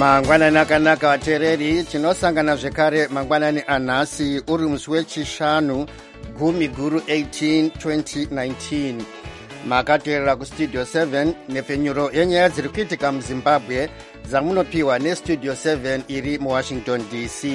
mangwanani akanaka vateereri, tinosangana zvekare mangwanani anhasi uri musi wechishanu gumi guru 18 2019. makateerera kustudio 7 nepfenyuro yenyaya dziri kuitika muzimbabwe dzamunopiwa nestudio 7 iri muwashington dc.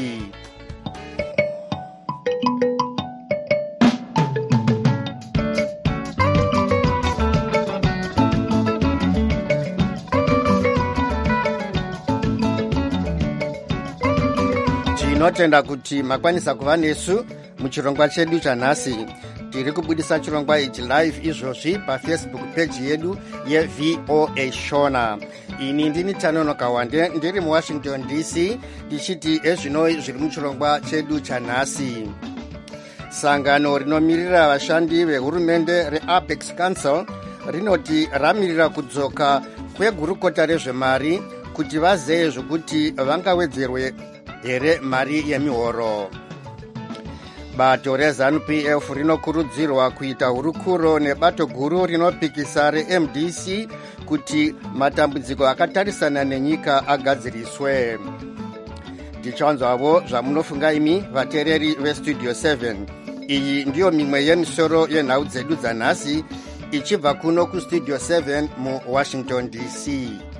tinotenda kuti makwanisa kuva nesu muchirongwa chedu chanhasi. tiri kubudisa chirongwa ichi live izvozvi pafacebook page yedu yevoa shona. ini ndini Tanonoka Wande ndiri muwashington dc ndichiti ezvinoi zviri muchirongwa chedu chanhasi. sangano rinomirira vashandi vehurumende reapex council rinoti ramirira kudzoka kwegurukota rezvemari kuti vazeye zvokuti vangawedzerwe here mari yemihoro. bato reZANU-PF rinokurudzirwa kuita hurukuro nebato guru rinopikisa reMDC kuti matambudziko akatarisana nenyika agadziriswe. tichanzwavo zvamunofunga imi vateereri vestudio 7. iyi ndiyo mimwe yemisoro yenhau dzedu dzanhasi ichibva kuno kustudio 7 muwashington dc.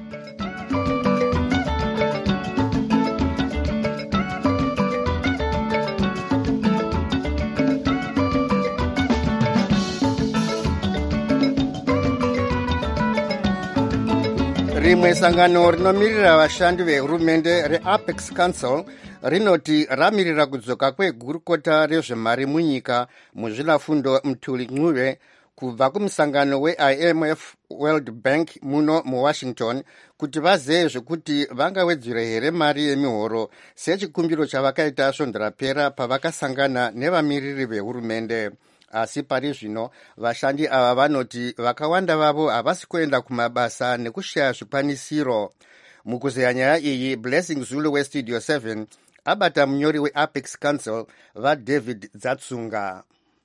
rimwe sangano rinomirira vashandi vehurumende reapex council rinoti ramirira kudzoka kwegurukota rezvemari munyika muzvinafundo Mthuli Ncube kubva kumusangano weIMF World Bank muno muwashington kuti vazeye zvekuti vangawedzere here mari yemihoro sechikumbiro chavakaita svondo rapera pavakasangana nevamiriri vehurumende. asi pari zvino vashandi ava vanoti vakawanda vavo havasi kuenda kumabasa nekushaya zvikwanisiro. mukuzeya nyaya iyi Blessing Zulu westudio 7 abata munyori weapex council vaDavid Dzatsunga.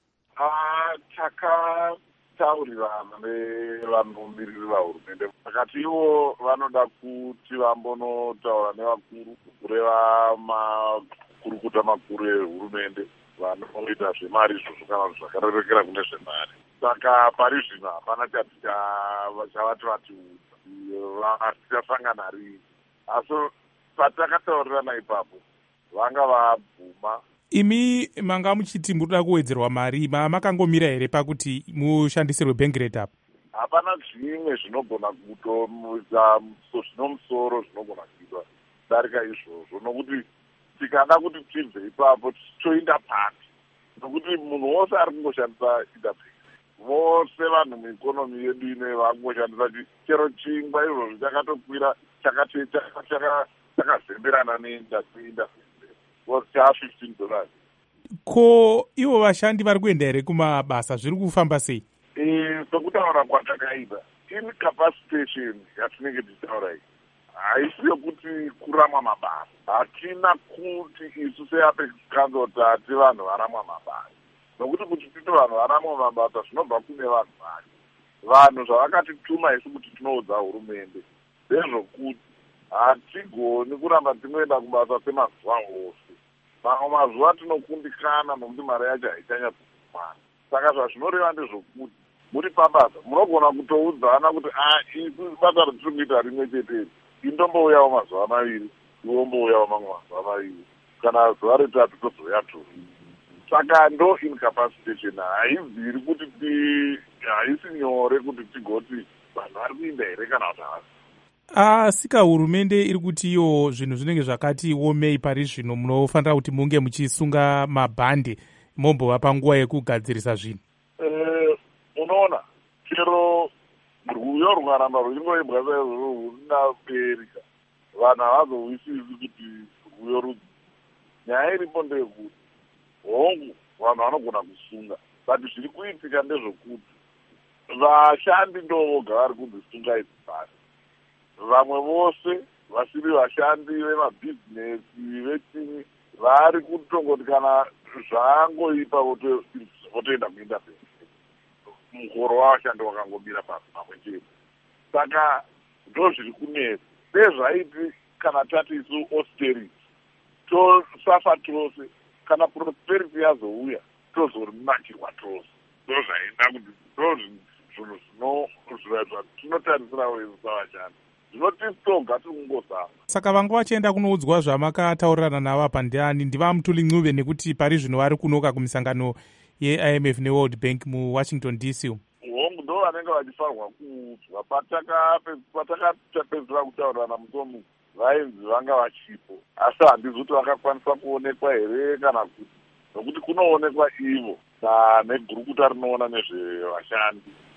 takataurirana nevanomiriri vahurumende vakati ivo vanoda kuti vambonotaura nevakuru kureva makurukuta makuru ehurumende vanoita zvemari izvozvo kana zvakarerekera kune zvemari. saka pari zvino hapana chavati vatiudza tichasangana rii. asi patakataurirana ipapo vanga vabvuma. imi manga muchiti murikuda kuwedzerwa mari makangomira here pakuti mushandisirwe bank rate apo? hapana zvimwe zvinogona kutomuisa zvinomusoro zvinogona kuitwa darika izvozvo, nokuti tikada kuti tibve ipapo tichoinda pati, nokuti munhu wose ari kungoshandisa interbank. vose vanhu muikonomi yedu ine vakungoshandisa chero chingwa izvozvo chakatokwira chakazemberana neinterbank $15. ko ivo vashandi vari kuenda here kumabasa, zviri kufamba sei? sokutaura kwatakaita incapacitation yatinenge tichitaura iyi haisi yokuti kuramwa mabasa. hatina kuti isu seapex council tati vanhu varamwa mabasa, nokuti kuti titi vanhu varamwa mabasa zvinobva kune vanhu vacho. vanhu zvavakatituma isu kuti tinoudza hurumende ndezvokuti hatigoni kuramba tinoenda kubasa semazuva ose. mamwe mazuva tinokundikana nokuti mari yacho haichanyatsokumana. saka zvazvinoreva ndezvokuti muri pabasa munogona kutoudzana kuti isu basa ritiri kuita rimwe chete indombouyawo mazuva maviri iwombouyawo mamwe mazuva maviri kana zuva retatu tozoyato. saka ndo incapacitation haibviri kuti haisi nyore kuti tigoti vanhu vari kuinda here kana kuti havasi. sika hurumende iri kuti iyo zvinhu zvinenge zvakati omei pari zvino munofanira kuti munge muchisunga mabhande mombova panguva yekugadzirisa zvinhu. unoona chero rwuyo rwungaramba ruchingoibwa saizvozvo runaberika vanhu havazowisisi kuti rwuyo rudzi. nyaya iripo ndeyekuti hongu vanhu vanogona kusunga, but zviri kuitika ndezvokuti vashandi ndo voga vari kudzisunga idzi basi. vamwe vose vasiri vashandi vemabhizinesi vechini vari kutongoti kana zvaangoipa votoenda kuinda mberi. muhoro wavashandi wakangomira pasi pamwe chete. saka ndo zviri kunetsa. sezvaiti kana tati isu austerity tosafa tose, kana prosperity yazouya tozorinakirwa tose. Ndozvaenda kuti ndozvinhu zvinotarisira wezusa vashandi. Zvinotistoga tikungozama. Saka vanga vachienda kunoudzwa zvamakataurirana navo apa ndiani? Ndiva Mutuli Ncube, nekuti pari zvino vari kunoka kumisangano yeIMF neWorld Bank muWashington DC. Hongu ndo vanenge vachifanirwa kuudzwa. Patakapedzera kutaurirana mutomu vainzi vanga vachipo, asi handizi kuti vakakwanisa kuonekwa here kana kuti, nokuti kunoonekwa ivo negurukuta rinoona nezvevashandi.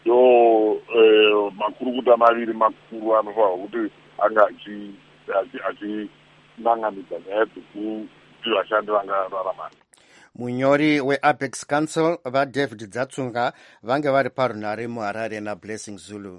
Makurukuta maviri makuru anofanirwa kuti anga achinanganidza nyaya dzekuti vashandi vangararama. Munyori weApex Council vaDavid Dzatsunga vange vari parunhare muHarare naBlessing Zulu.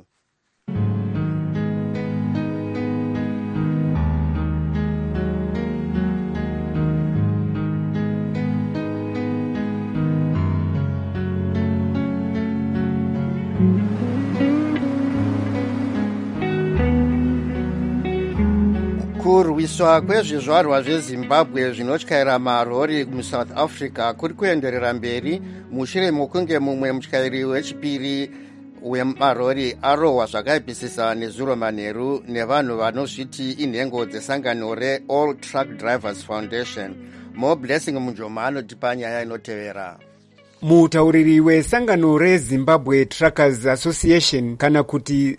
Kurwiswa kwezvizvarwa zveZimbabwe zvinotyaira marori muSouth Africa kuri kuenderera mberi mushure mokunge mumwe mutyairi wechipiri wemarori arohwa zvakaipisisa nezuro manheru nevanhu vanozviti inhengo dzesangano reAll Truck Drivers Foundation. MoBlessing Mujoma anotipa nyaya inotevera. Mutauriri wesangano reZimbabwe Truckers Association kana kuti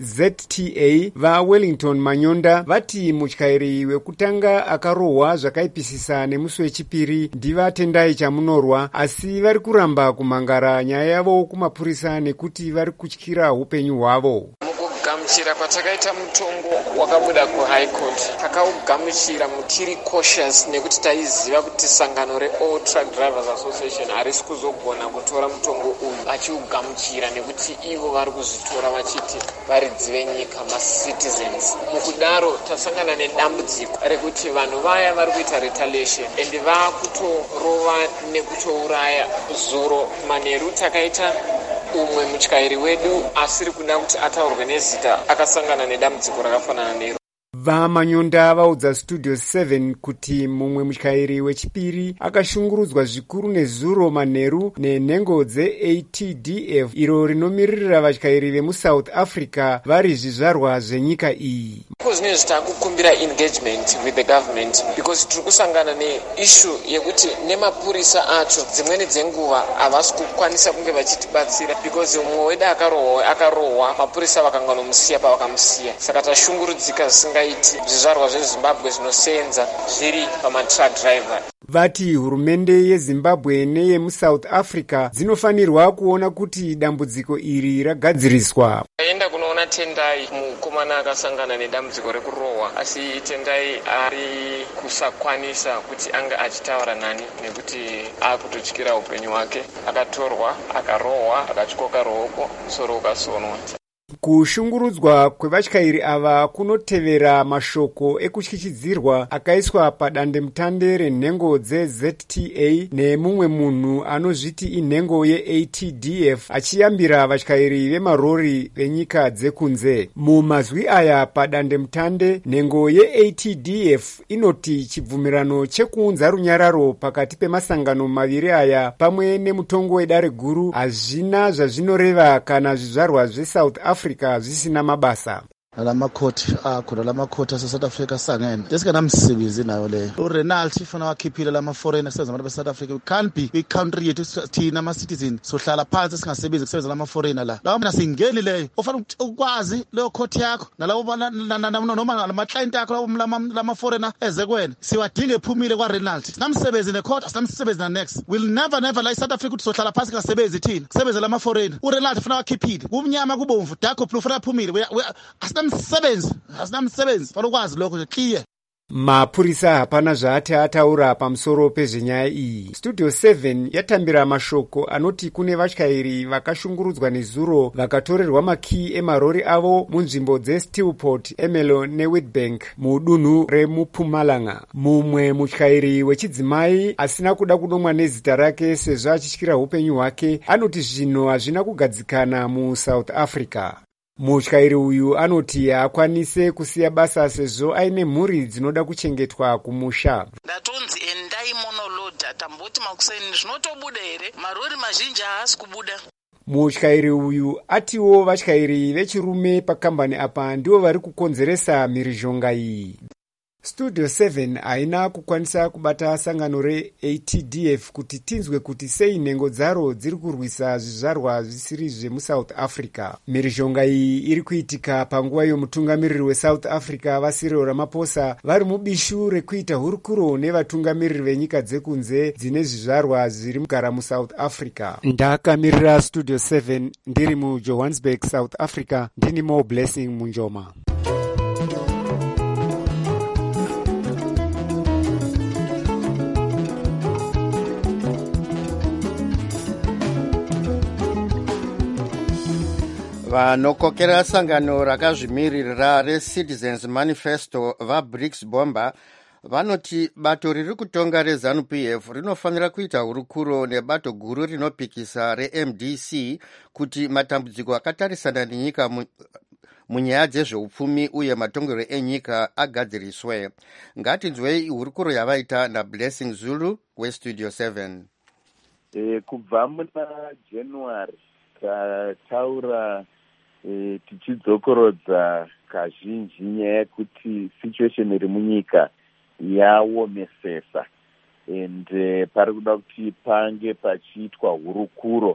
ZTA vaWellington Manyonda vati mutyairi wekutanga akarohwa zvakaipisisa nemusi wechipiri ndivatendai chamunorwa, asi vari kuramba kumhangara nyaya yavo kumapurisa nekuti vari kutyira upenyu hwavo. Kugamuchira kwatakaita mutongo wakabuda kuHigh Court, takaugamuchira tiri cautious nekuti taiziva kuti sangano reAll Truck Drivers Association harisi kuzogona kutora mutongo uyu vachiugamuchira nekuti ivo vari kuzvitora vachiti varidzi venyika, macitizens. Mukudaro tasangana nedambudziko rekuti vanhu vaya vari kuita retaliation and vakutorova nekutouraya. Zuro manheru takaita umwe mutyairi wedu asiri kuda kuti ataurwe nezita akasangana nedambudziko rakafanana nero. VaManyonda vaudza Studio 7 kuti mumwe mutyairi wechipiri akashungurudzwa zvikuru nezuro manheru nenhengo dzeATDF iro rinomiririra vatyairi vemuSouth Africa vari zvizvarwa zvenyika iyi. Zvine zvitakukumbira engagement with the government because tiri kusangana neissue yekuti nemapurisa acho dzimweni dzenguva havasi kukwanisa kunge vachitibatsira because mumwe wedu akarohwa mapurisa vakanganomusiya pavakamusiya. Saka tashungurudzika zvisingaiti zvizvarwa zveZimbabwe zvinosenza zviri pamatruck driver. Vati hurumende yeZimbabwe neyemuSouth Africa dzinofanirwa kuona kuti dambudziko iri ragadziriswa. Enda kunoona Tendai mukomana akasangana nedambudziko rekurohwa, asi Tendai ari kusakwanisa kuti anga achitaura nani nekuti akutotyira upenyu hwake. Akatorwa, akarohwa, akatyoka ruoko, musoro ukasonwa. Kushungurudzwa kwevatyairi ava kunotevera mashoko ekutyichidzirwa akaiswa padandemutande renhengo dzeZTA nemumwe munhu anozviti inhengo yeATDF achiyambira vatyairi vemarori venyika dzekunze. Mumazwi aya padandemutande, nhengo yeATDF inoti chibvumirano chekuunza runyararo pakati pemasangano maviri aya pamwe nemutongo wedare guru hazvina zvazvinoreva kana zvizvarwa zveSouth Africa zvisina mabasa. Lamakoti akhona lamakoti aseSouth Africa sangene ngesinganamsebenzi nayo leyo. uRenald ifuna wakhiphile lama-foreigner kusebenza abantu beSouth Africa. We can't be i-country yethu thina ama-citizen sohlala phansi singasebenzi kusebenza lama-foreigner la. Lawo mina singeni leyo ofana ukwazi leyo khoti yakho nalawo noma lama-client akho lama-foreigner eze kwena siwadinga ephumile kwaRenald. Sinamsebenzi necourt asinamsebenzi na-next. We'll never la iSouth Africa ukuthi sohlala phansi singasebenzi thina kusebenza lama-foreigner. uRenald ufuna wakhiphile kumnyama kubomvu dark blue ufuna aphumile. Asinamsebenzi falokwazi lokho clear. Mapurisa hapana zvaati ataura pamusoro pezvenyaya iyi. Studio 7 yatambira mashoko anoti kune vatyairi vakashungurudzwa nezuro vakatorerwa makii emarori avo munzvimbo dzeSteelport, Ermelo neWitbank mudunhu remuPumalanga. Mumwe mutyairi wechidzimai asina kuda kudomwa nezita rake sezvo achityira upenyu hwake anoti zvinhu hazvina kugadzikana muSouth Africa. Mutyairi uyu anoti haakwanise kusiya basa sezvo aine mhuri dzinoda kuchengetwa kumusha. Ndatonzi endai monolodha tamboti makuseni zvinotobuda here? Marori mazhinji haasi kubuda. Mutyairi uyu atiwo vatyairi vechirume pakambani apa ndivo vari kukonzeresa mhirizhonga iyi. Studio 7 haina kukwanisa kubata sangano reATDF kuti tinzwe kuti sei nhengo dzaro dziri kurwisa zvizvarwa zvisiri zvemuSouth Africa. Mhirizhonga iyi iri kuitika panguva yomutungamiriri weSouth Africa vaCyril Ramaphosa vari mubishu rekuita hurukuro nevatungamiriri venyika dzekunze dzine zvizvarwa zviri kugara muSouth Africa. Ndakamirira Studio 7 ndiri muJohannesburg, South Africa, ndini Mo Blessing Munjoma. vanokokera sangano rakazvimirira reCitizens Manifesto vaBricks Bomba vanoti bato riri kutonga reZANU-PF rinofanira kuita hurukuro nebato guru rinopikisa reMDC kuti matambudziko akatarisana nenyika munyaya dzezveupfumi uye matongero enyika agadziriswe. Ngatinzwei hurukuro yavaita naBlessing Zulu weStudio 7. Kubva muna January tataura tichidzokorodza kazhinji nyaya yekuti situation iri munyika yaomesesa, and pari kuda kuti pange pachiitwa hurukuro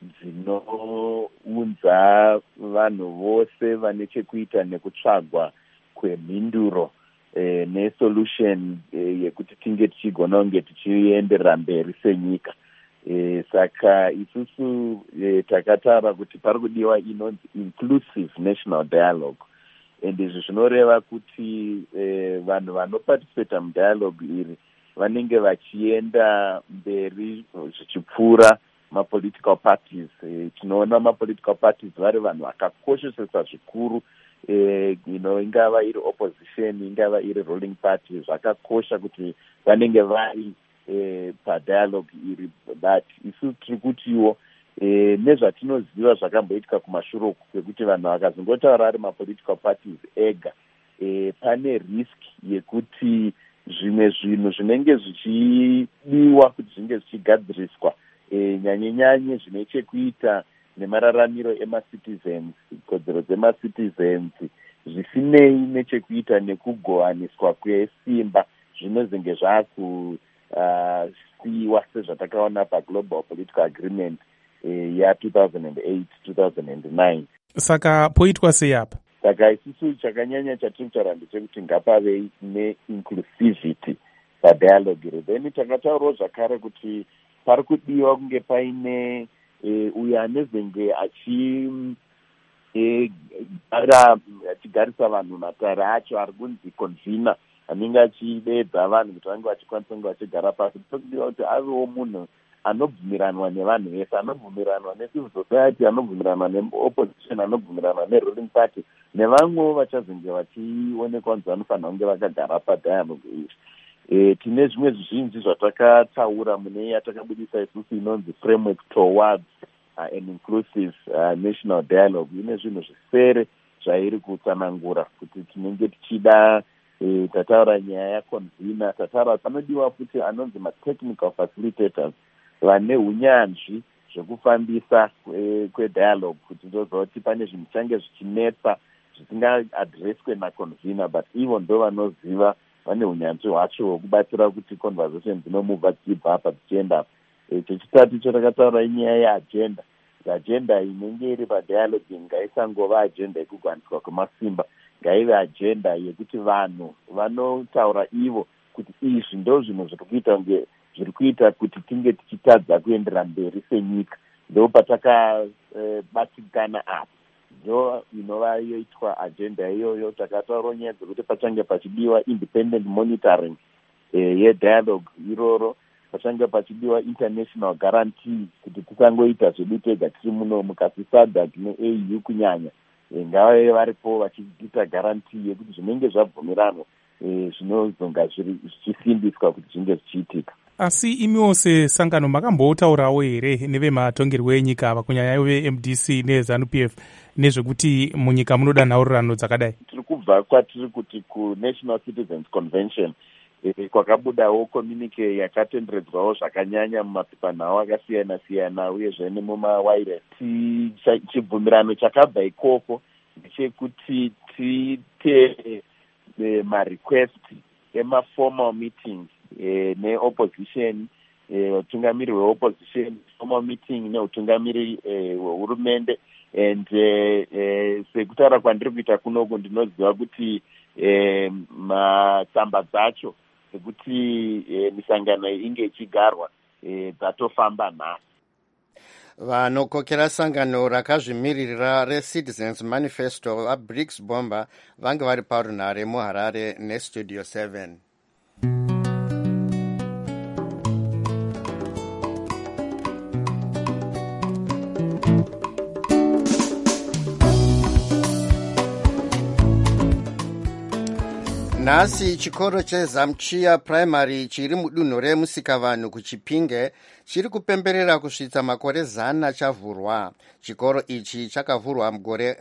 dzinounza vanhu vose vane chekuita nekutsvagwa kwemhinduro nesolution yekuti tinge tichigona kunge tichienderera mberi senyika. Saka isusu takataura kuti pari kudiwa inonzi inclusive national dialogue, and izvi zvinoreva kuti vanhu vanoparticipata mudialogue iri vanenge vachienda mberi zvichipfuura mapolitical parties. Tinoona mapolitical parties vari vanhu vakakoshesesa zvikuru ingava iri opposition, ingava iri ruling party, zvakakosha kuti vanenge vari padialogue iri, but isu tiri kutiwo nezvatinoziva zvakamboitika kumashure uku kwekuti vanhu vakazongotaura ari mapolitical parties ega, pane risk yekuti zvimwe zvinhu zvinenge zvichidiwa kuti zvinge zvichigadziriswa nyanye zvine chekuita nemararamiro emacitizens, kodzero dzemacitizens, zvisinei nechekuita nekugowaniswa kwesimba zvinozenge zvaaku siwa sezvatakaona paGlobal Political Agreement ya2008-2009. Saka poitwa sei apa? Saka isusu chakanyanya chatiri kutaura ndechekuti ngapave neinclusivity padialogue. Then takataurawo zvakare kuti pari kudiwa kunge paine uyo anezenge achigarisa vanhu matare acho ari kunzi convener, anenge achidedza vanhu kuti vange vachikwanisa kunge vachigara pasi. Tokudiwa kuti avewo munhu anobvumiranwa nevanhu vese, anobvumiranwa necivil society, anobvumiranwa neopposition, anobvumiranwa neruling party, nevamwewo vachazenge vachionekwa kunzi vanofanira kunge vakagara padialogue iyi. Tine zvimwe zvizhinji zvatakataura mune yatakabudisa isusu inonzi framework towards an inclusive national dialogue. Ine zvinhu zvisere zvairi kutsanangura kuti tinenge tichida. Tataura nyaya yaconvener, tataura panodiwa futi anonzi matechnical facilitators vane hunyanzvi zvekufambisa kwedialogue, kuti ndozoti pane zvinhu change zvichinetsa zvisingaadreswe naconvener, but ivo ndo vanoziva, vane hunyanzvi hwacho hwekubatsira kuti conversation dzinomubva dzichibva apa dzichienda. Chechitatu chotakataura inyaya yeagenda. Agenda inenge iri padialogue ngaisangova agenda yekuganiswa kwemasimba, ngaive agenda yekuti vanhu vanotaura ivo kuti izvi ndo zvinhu zviri kuita kuti tinge tichitadza kuendera mberi senyika. Ndo patakabatikana apa, ndo inova yoitwa agenda iyoyo. Takataura nyaya dzekuti pachange pachidiwa independent monitoring yedialogue iroro, pachange pachidiwa international guarantees kuti tisangoita zvedu tega tiri muno mukati SADC neAU kunyanya, ngavave varipo vachiita guarantee yekuti zvinenge zvabvumiranwa zvinozonga zvichisimbiswa kuti zvinge zvichiitika. Asi imiwo sesangano makambotaurawo here nevematongerwo enyika kunyanya veMDC neZANU-PF nezvekuti munyika munoda nhaurirano dzakadai? Tiri kubva kwatiri kuti kuNational Citizens Convention kwakabudawo communique yakatenderedzwawo zvakanyanya mumapepanhau akasiyana-siyana uyezve nemumawires. Chibvumirano chakabva ikoko ndechekuti tiite marequest emaformal meetings neopposition, utungamiri hweopposition, formal meeting neutungamiri hwehurumende. And sekutaura kwandiri kuita kunoku ndinoziva kuti matsamba dzacho ekuti misangano inge ichigarwa dzatofamba nhasi. Vanokokera sangano rakazvimiririra reCitizens Manifesto vaBriggs Bomber vange vari parunhare muHarare neStudio 7. Nhasi chikoro cheZamchiya Primary chiri mudunhu reMusikavanhu kuChipinge chiri kupemberera kusvitsa makore 100 chavhurwa. Chikoro ichi chakavhurwa mugore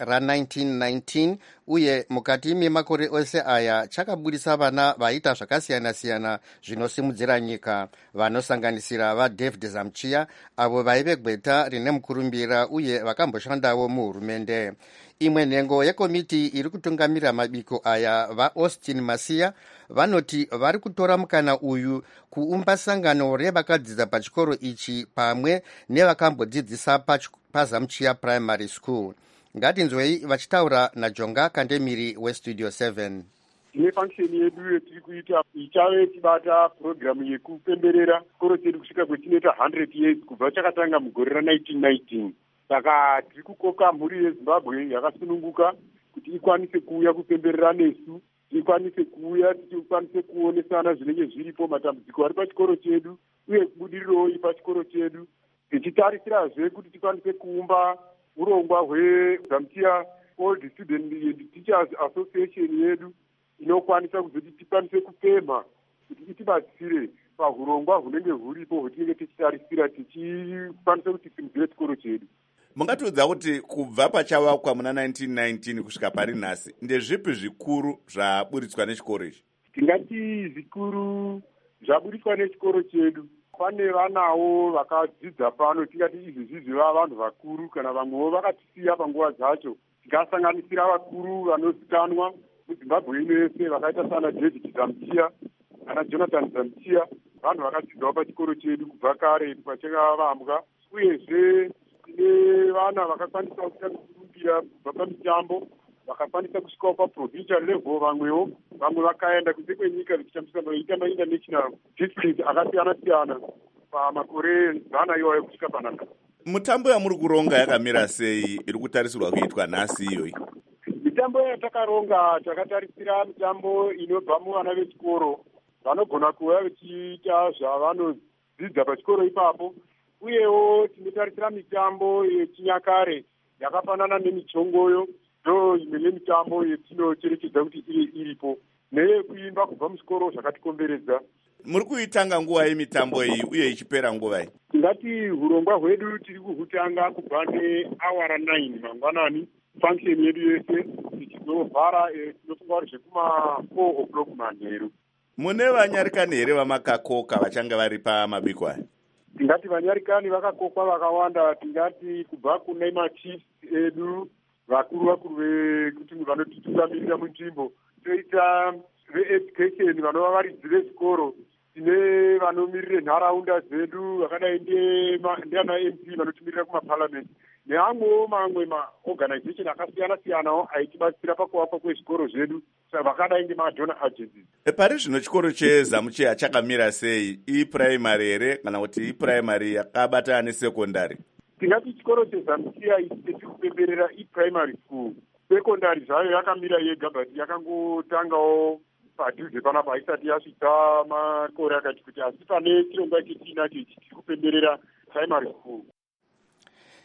ra1919 uye mukati memakore ose aya chakabudisa vana vaita zvakasiyana-siyana zvinosimudzira nyika, vanosanganisira vaDavid Zamchiya avo vaive gweta rine mukurumbira uye vakamboshandawo muhurumende. Imwe nhengo yekomiti iri kutungamirira mabiko aya vaAustin Masiya vanoti vari kutora mukana uyu kuumba sangano revakadzidza pachikoro ichi pamwe nevakambodzidzisa paZamchiya Primary School. Ngatinzwei vachitaura naJonga Kandemiri weStudio 7. Tine function yedu yetiri kuita ichave tibata programu yekupemberera chikoro chedu kusvika kwetinoita 100 years kubva chakatanga mugore ra1919. Saka tiri kukoka mhuri yeZimbabwe yakasununguka kuti ikwanise kuuya kupemberera nesu, ikwanise kuuya tikwanise kuonesana zvinenge zviripo, matambudziko ari pachikoro chedu uye kubudiriro pachikoro chedu, tichitarisira kuti tikwanise kuumba urongwa hweZamchiya Old Student and Teachers Association yedu inokwanisa kuzoti tikwanise kupemha kuti itibatsire pahurongwa hunenge huripo hwetinenge tichitarisira tichikwanisa kuti simudzire chikoro chedu. Mungatiudza kuti kubva pachavakwa muna 1919 kusvika pari nhasi ndezvipi zvikuru zvaburitswa nechikoro ichi? Tingati zvikuru zvaburitswa nechikoro chedu, pane vanawo vakadzidza pano, tingati izvi vanhu vakuru kana vamwewo vakatisiya panguva dzacho. Tikasanganisira vakuru vanozikanwa muZimbabwe ino yese vakaita sana David Zamchiya kana Jonathan Zamchiya, vanhu vakadzidzawo pachikoro chedu kubva kare pachakavambwa. Uyezve tine vana vakakwanisa kuita kurumbira kubva pamitambo, vakakwanisa kusvikawo paprovincial level, vamwe vakaenda kunze kwenyika vichiita mainternational districts akasiyana-siyana pamakore 100 iwayo kusvika panapa. Mutambo yamuri kuronga yakamira sei iri kutarisirwa kuitwa nhasi iyoyi? Mitambo yatakaronga takatarisira mitambo inobva muvana vechikoro vanogona kuva vachiita zvavanodzidza pachikoro ipapo, uyewo tinotarisira mitambo yechinyakare yakafanana nemichongoyo, ndo imwe yemitambo yetinocherechedza kuti iripo, neyekuimba kubva muchikoro zvakatikomberedza. Muri kuitanga nguva yemitambo iyi uye ichipera nguva iyi? Tingati hurongwa hwedu tiri kuhutanga kubva neawara 9 mangwanani, function yedu yese tichizovhara tinofunga kuti zvekuma 4 o'clock manheru. Mune vanyarikani here vamakakoka vachanga vari pamabiko aya? Tingati vanyarikani vakakokwa vakawanda, tingati kubva kune machiefs edu vakuru vekuti vanotitungamirira munzvimbo, toita veeducation vanova varidzi vezvikoro, tine vanomirire nharaunda dzedu vakadai ndiana MP vanotimirira kumaparliament, neamwewo mamwe maorganization akasiyana-siyanawo aitibatsira pakuvakwa kwezvikoro zvedu vakadai ngemadonor agencies. Pari zvino chikoro cheZamchiya chakamira sei? Ipuraimari here kana kuti ipuraimari yakabatana nesekondari? Tingati chikoro cheZamchiya ichi tiri kupemberera iprimary school. Sekondari zvayo yakamira yega, but yakangotangawo padhuze panapa isati yasvika makore akati kuti, asi pane chirongwa chetinacho ichi tiri kupemberera primary school.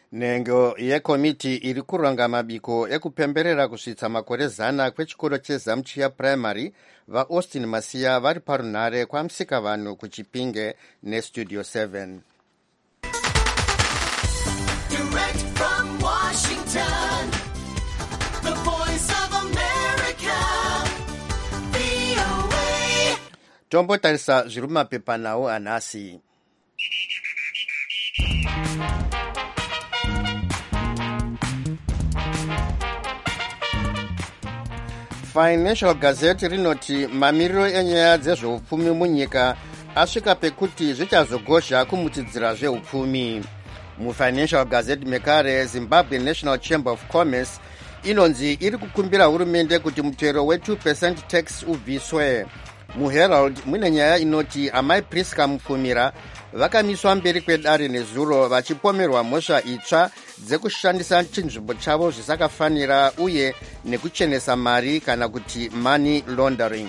Nhengo yekomiti iri kuronga mabiko ekupemberera kusvitsa makore 100 kwechikoro chezamchiya primary vaAustin Masiya vari parunhare kwaMusikavanhu kuChipinge neStudio 7. Direct from Washington, the voice of America, VOA. Tombotarisa zviri mumapepanhau anhasi. Financial Gazette rinoti mamiriro enyaya dzezveupfumi munyika asvika pekuti zvichazogozha kumutidzira zveupfumi. MuFinancial Gazette mekare Zimbabwe National Chamber of Commerce inonzi iri kukumbira hurumende kuti mutero we2% tax ubviswe. MuHerald mune nyaya inoti amai Priska Mupfumira vakamiswa mberi kwedare nezuro vachipomerwa mhosva itsva dzekushandisa chinzvimbo chavo zvisakafanira uye nekuchenesa mari kana kuti money laundering.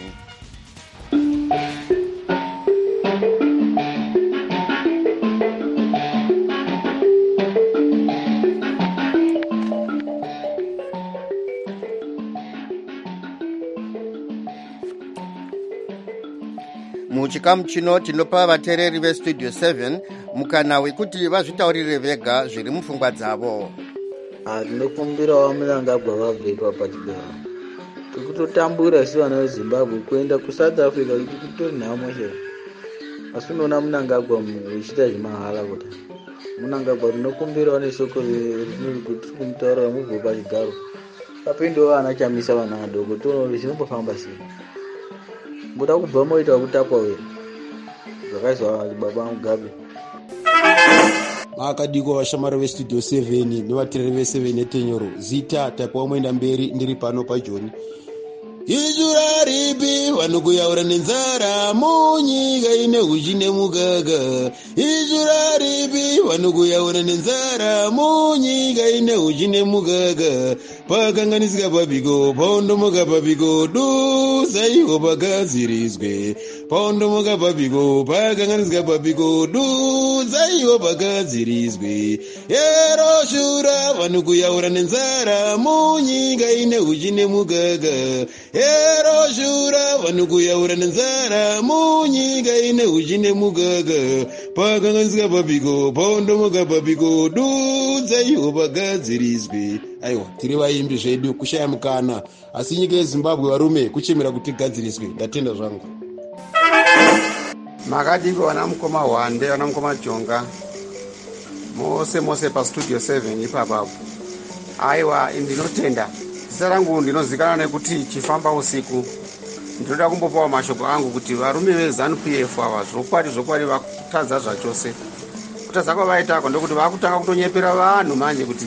Muchikamu chino tinopa vateereri veStudio 7 mukana wekuti vazvitaurire vega zviri mupfungwa dzavo. Tinokumbirawo Mnangagwa vabve pachigaro. Tikutotambura sevana veZimbabwe kuenda kuSouth Africa tikutori nhamo chero. Asi unoona Mnangagwa muchita zvemahala kuti Mnangagwa tinokumbirawo nesoko rinori kuti kumutaurira mubve pachigaro. Kapindowo anachamisa vana vadoko toona zvinombofamba sei. Muda kubva moita kutapwa we zvakaizwa baba Mugabe. Akadiko vashamari veStudio 7 nevateereri vese veNetenyoro zita taipawo moenda mberi ndiri pano paJoni. Ijura ripi vanokuyaura nenzara munyika ine uchi nemugaga. Ijura ripi vanokuyaura nenzara munyika ine uchi nemugaga. Pakanganisika pabiko paondomoka pabiko duzaiwo pagadziriswe. Paondomoka pabiko pakanganisika pabiko duzaiwo pagadziriswe. Yero shura vanokuyaura nenzara munyika ine uchi nemugaga. Ero shura vanokuyaura nenzara munyika ine uchi nemugaga. Pakanganisika pabiko paondomoka pabiko duzaiwo pagadziriswe. Aiwa tiri vaimbi zvedu kushaya mukana asi nyika yeZimbabwe varume kuchemera kuti gadziriswe. Ndatenda zvangu. Makadiko vana mukoma Hwande vana mukoma Jonga mose paStudio 7 ipapapo. Aiwa ndinotenda zita rangu ndinozikana nekuti chifamba usiku. Ndinoda kumbopawo mashoko angu kuti varume veZANU-PF ava zvokwadi vakutadza zvachose. Kutadza kwavaitako ndokuti vakutanga kutonyepera vanhu manje kuti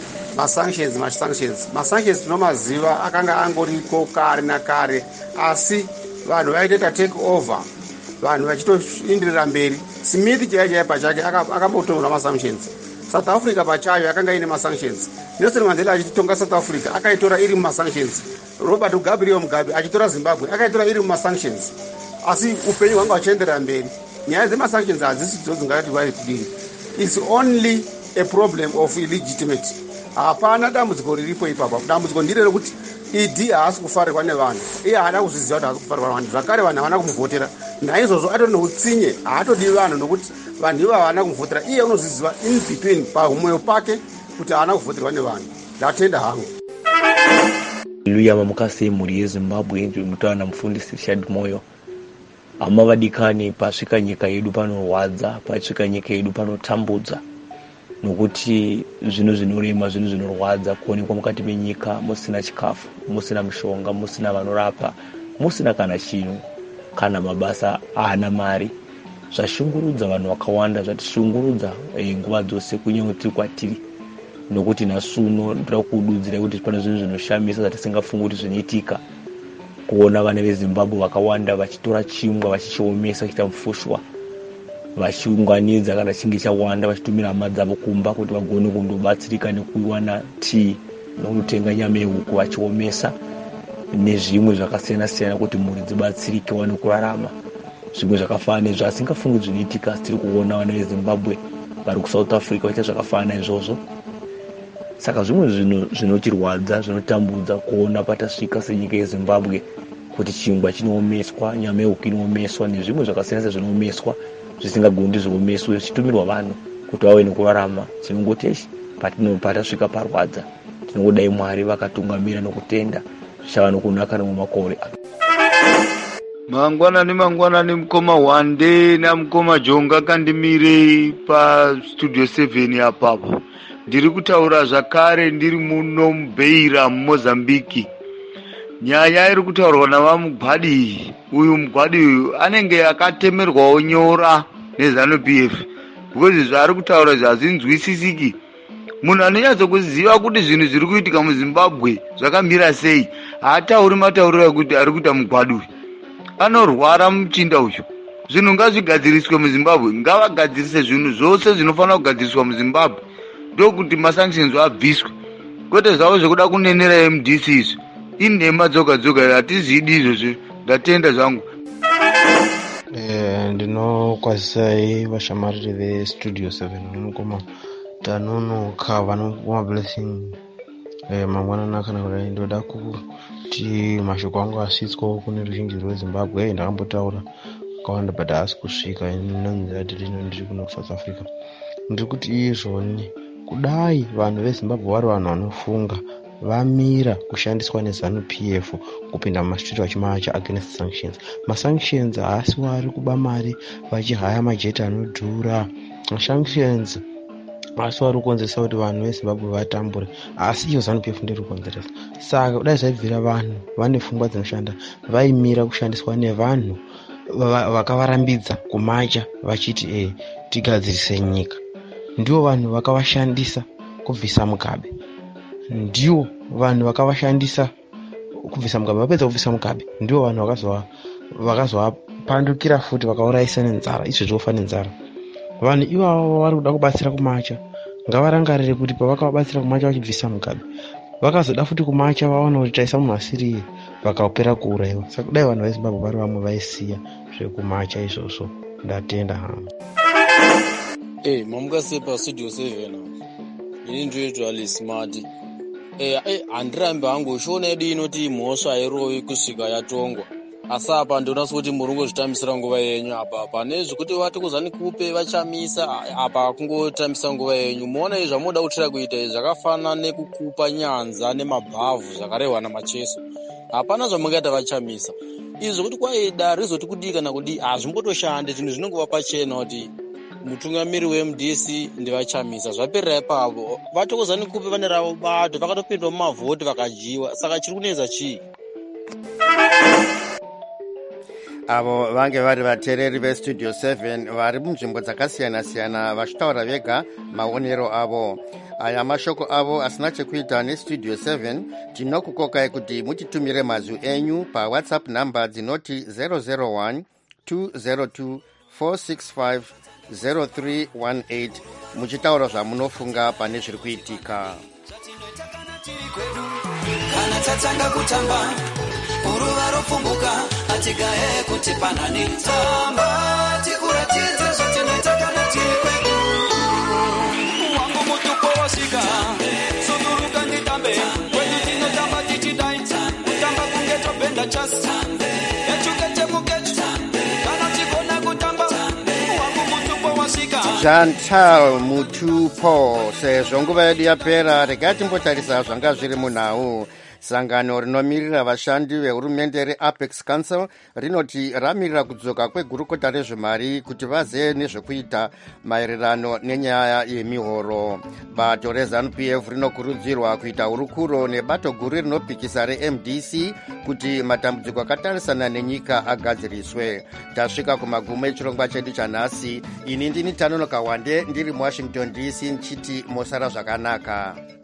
masanctions tinomaziva akanga angoriko kare nakare asi vanhu vaiteta take over vanhu vachitoindirira mberi. Smith chaiye pachake akambotonga masanctions. South Africa pachayo akanga ine masanctions. Nelson Mandela achitonga South Africa akaitora iri mumasanctions. Robert Mugabe achitora Zimbabwe akaitora iri mumasanctions. Asi upenyu hwanga huchienderera mberi. Nyaya dzemasanctions hadzisi dzingati vari kudini. It's only a problem of illegitimate. Hapana dambudziko riripo ipapo. Dambudziko ndiro rekuti idi haasi kufarirwa nevanhu. Iye haana kuzviziva kuti haasi kufarirwa nevanhu. Zvakare vanhu havana kumuvhotera. Naizvozvo atori neutsinye haatodi vanhu nokuti vanhu ivo havana kumuvhotera. Iye unozviziva in between pamwoyo pake kuti haana kuvhoterwa nevanhu. Ndatenda hangu. Luyama mukasi mhuri yeZimbabwe ndinotaura namufundisi Richard Moyo. Amavadikani pasvika nyika yedu panorwadza, pasvika nyika yedu panotambudza. Nokuti zvino zvinorema zvino zvinorwadza kuonekwa mukati menyika musina chikafu, musina mishonga, musina vanorapa, musina kana chinhu, kana mabasa haana mari. Zvashungurudza vanhu vakawanda, zvatishungurudza nguva dzose kunyoti kwatiri. Nokuti nasuno ndira kududzira kuti pane zvinhu zvinoshamisa zvatisingafungi kuti zvinoitika. Kuona vana veZimbabwe vakawanda vachitora chingwa vachichiomesa kuita mufushwa. Vachiunganidza kana chinge chawanda vachitumira hama dzavo kumba kuti vagone kundobatsirika nekuwana tii nokutenga nyama yehuku vachiomesa nezvimwe zvakasiyana-siyana kuti mhuri dzibatsirike wane kurarama. Zvimwe zvakafanana nezvasingafungi zvinoitika tiri kuona vana veZimbabwe vari kuSouth Africa vaita zvakafanana izvozvo. saka zvimwe zvinhu zvinotirwadza, zvinotambudza kuona patasvika senyika yeZimbabwe kuti chingwa chinoomeswa, nyama yehuku inoomeswa nezvimwe zvakasiyana zvinoomeswa zvisingagondi zviomeswe zvichitumirwa vanhu kuti vave nekurarama. Tinongoti patasvika parwadza, tinongodai Mwari vakatungamira nokutenda zvichava nokunaka nemumakore. mangwanani mukoma Wande namukoma Jonga kandimire pastudio 7 apapo. Ndiri kutaura zvakare ndiri muno muBeira muMozambiki. Nyaya iri kutaurwa navamugwadi. Uyu mugwadi uyu anenge akatemerwawo nyora neZANU-PF. Because zvaari kutaura zvazinzwisisiki. Munhu anonyatsokuziva kuti zvinhu zviri kuitika muZimbabwe zvakamira sei, haatauri matauriro ekuti ari kuita mugwadi uyu. Anorwara muchinda uyu. Zvinhu ngazvigadziriswe muZimbabwe, ngavagadzirise zvinhu zvose zvinofanira kugadziriswa muZimbabwe. Ndokuti masanctions abviswe. Kwete zvavo zvekuda kunenera MDC izvi. Inhema dzoga hatizidi izvozvo. Ndatenda zvangu. Ndinokwazisai vashamari vestudio 7 nomukoma tanonoka vanokoma blessing mangwanani kana kudai. Ndoda kuti mashoko angu asvitswa kune ruzhinji rweZimbabwe. Ndakambotaura kawanda but haasi kusvika inonzi atirino ndiri kuno South Africa. Ndiri kuti izvoni kudai vanhu veZimbabwe vari vanhu vanofunga vamira kushandiswa neZANU-PF kupinda mumasitiri vachimacha against sanctions. Masanctions haasi vari kuba mari vachihaya majeti anodhura. Sanctions haasi vari kukonzeresa kuti vanhu veZimbabwe vatambure, asi iyo ZANU-PF ndiri kukonzeresa. Saka kudai zvaibvira vanhu vane pfungwa dzinoshanda vaimira kushandiswa nevanhu vakavarambidza kumacha vachiti tigadzirise nyika. Ndivo vanhu vakavashandisa kubvisa Mugabe. Ndivo vanhu vakavashandisa kubvisa Mugabe. Vapedza kubvisa Mugabe ndivo vanhu vakazovapandukira futi vakaurayisa nenzara. Izvo zvofa nenzara. Vanhu ivavo vari kuda kubatsira kumacha ngavarangarire kuti pavakabatsira kumacha vachibvisa Mugabe vakazoda futi kumacha vaona kuti taisa munhu asiriye vakaopera kuurayiwa. Saka kudai vanhu veZimbabwe vari vamwe vaisiya zvekumacha izvozvo. Ndatenda hama. Mamukasipa studio 7 ini ndoitwa lismart. Handirambi hangu uchiona yedu inoti mhosva hairovi kusvika yatongwa. Asi apa ndonasi kuti muri kungozvitambisira nguva yenyu apa. Pane zvekuti vati kuZANU-PF vachamisa apa kungotambisa nguva yenyu. Muona izvi zvamunoda kutira kuita zvakafanana nekukupa nyanza nemabhavhu zvakarehwa namacheso. Hapana zvamungaita vachamisa. Izvi zvokuti kwaida rizoti kudii kana kudii hazvimbotoshande. Zvinhu zvinongova pachena kuti mutungamiri weMDC ndivachamisa. Zvaperera ipapo. Vato kuZANU-PF vane ravo bato vakatopindwa mumavhoti vakajiwa. Saka chiri kunetsa chii? Avo vange vari vateereri vestudio 7 vari munzvimbo dzakasiyana-siyana vachitaura vega maonero avo. Aya mashoko avo asina chekuita nestudio 7. Tinokukokai kuti mutitumire mazwi enyu paWhatsApp namba dzinoti 001 202 465 0318 muchitaura zvamunofunga pane zviri kuitika. Kana tatanga kutamba uruva ropfumbuka atigaye kuti panani tamba tikuratidze zvatinoita kana tiri kwedu. Wangu mutupo wasika sunduruka nditambe kwedu tinotamba tichidai kutamba kunge tobenda chasi echukete mukechu kana tikona kutamba wangu mutupo wasika Chantal Mutupo. Sezvo nguva yedu yapera, regai timbotarisa zvanga zviri munhau. Sangano rinomirira vashandi vehurumende reApex Council rinoti ramirira kudzoka kwegurukota rezvemari kuti vazive nezvekuita maererano nenyaya yemihoro. Bato reZANU-PF rinokurudzirwa kuita hurukuro nebato guru rinopikisa reMDC kuti matambudziko akatarisana nenyika agadziriswe. Tasvika kumagumo echirongwa chedu chanhasi. Ini ndini Tanonoka Wande ndiri muWashington DC nchiti mosara zvakanaka.